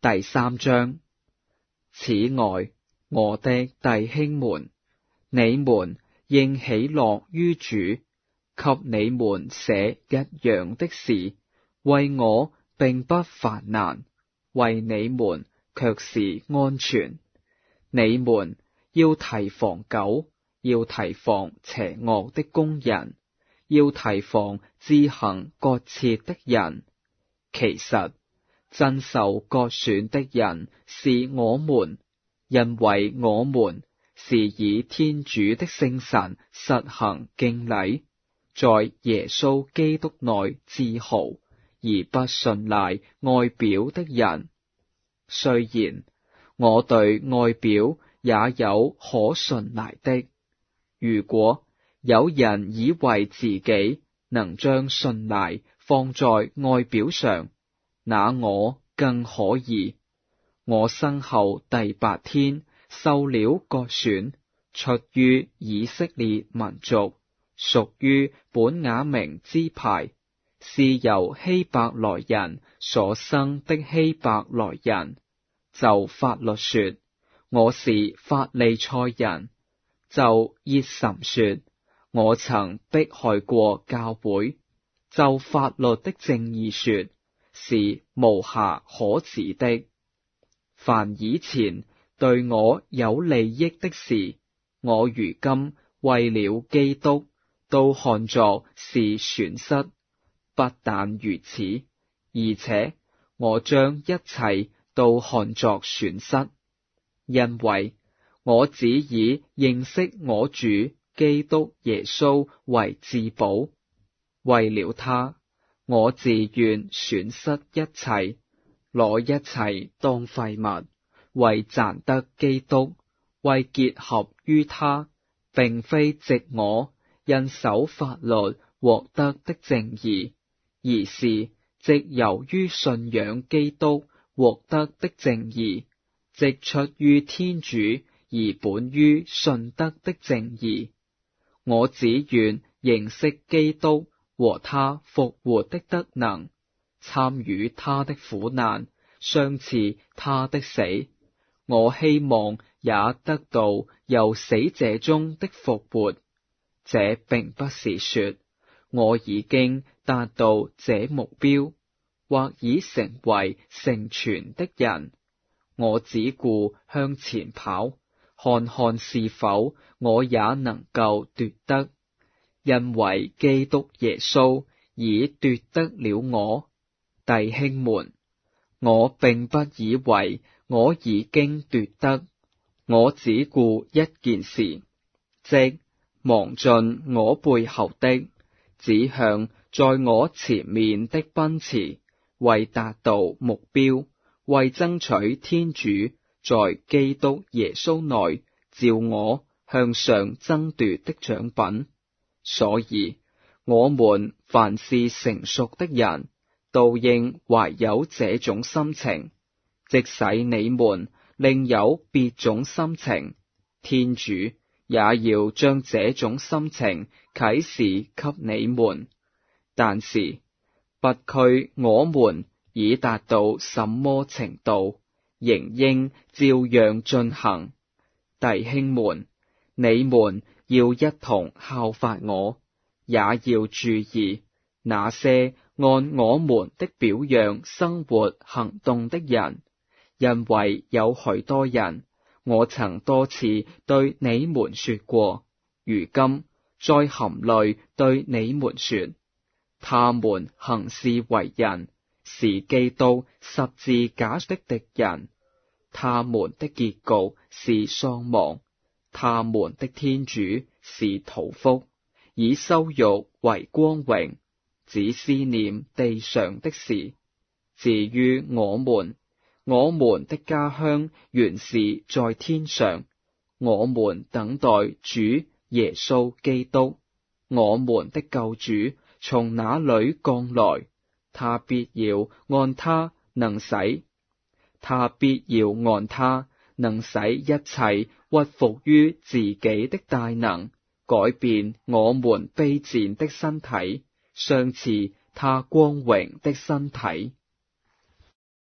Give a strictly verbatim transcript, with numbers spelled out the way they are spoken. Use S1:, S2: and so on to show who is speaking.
S1: 第三章。此外，我的弟兄們，你們應喜樂於主，給你們寫一樣的事，為我並不煩難，為你們卻是安全。你們要提防狗，要提防邪惡的工人，要提防自行割切的人。其實，真受割損的人是我們，因為我們是以天主的聖神實行敬禮，在耶穌基督內自豪，而不信賴外表的人。雖然我對外表也有可信賴的，如果有人以為自己能將信賴放在外表上，那我更可以。我生後第八天受了割損，出於以色列民族，屬於本雅明支派，是由希伯來人所生的希伯來人。就法律說，我是法利賽人；就熱忱說，我曾迫害過教會；就法律的正義說，是無瑕可指的。凡以前對我有利益的事，我如今為了基督，都看作是損失。不但如此，而且我將一切都看作損失，因為我只以認識我主基督耶穌為至寶。為了他，我自願損失一切，攞一切當廢物，為賺得基督，為結合於他，並非藉我因守法律獲得的正義，而是藉由於信仰基督獲得的正義，即出於天主而本於信德的正義。我只願認識基督和他復活的德能，參與他的苦難，相似他的死。我希望也得到由死者中的復活。這並不是說我已經達到這目標，或已成為成全的人。我只顧向前跑，看看是否我也能夠奪得，因為基督耶穌已奪得了我。弟兄們，我並不以為我已經奪得，我只顧一件事，即忘盡我背後的，指向在我前面的奔馳，為達到目標，為爭取天主在基督耶穌內召我向上爭奪的獎品。所以，我們凡是成熟的人，都應懷有這種心情。即使你們另有別種心情，天主也要將這種心情啟示給你們。但是，不拘我們已達到什麼程度，仍應照樣進行。弟兄們，你們要一同效法我，也要注意那些按我們的表樣生活行動的人，因為有許多人，我曾多次對你們說過，如今在含淚對你們說，他們行事為人，是基督十字架的敵人，他們的結局是喪亡，他們的天主是肚腹，以羞辱為光榮，只思念地上的事。至於我們，我們的家鄉原是在天上，我們等待主耶穌基督，我們的救主從那裏降來，他必要按他能使，他必要按他能使一切屈服於自己的大能，改變我們卑賤的身體，相似他光榮的身體。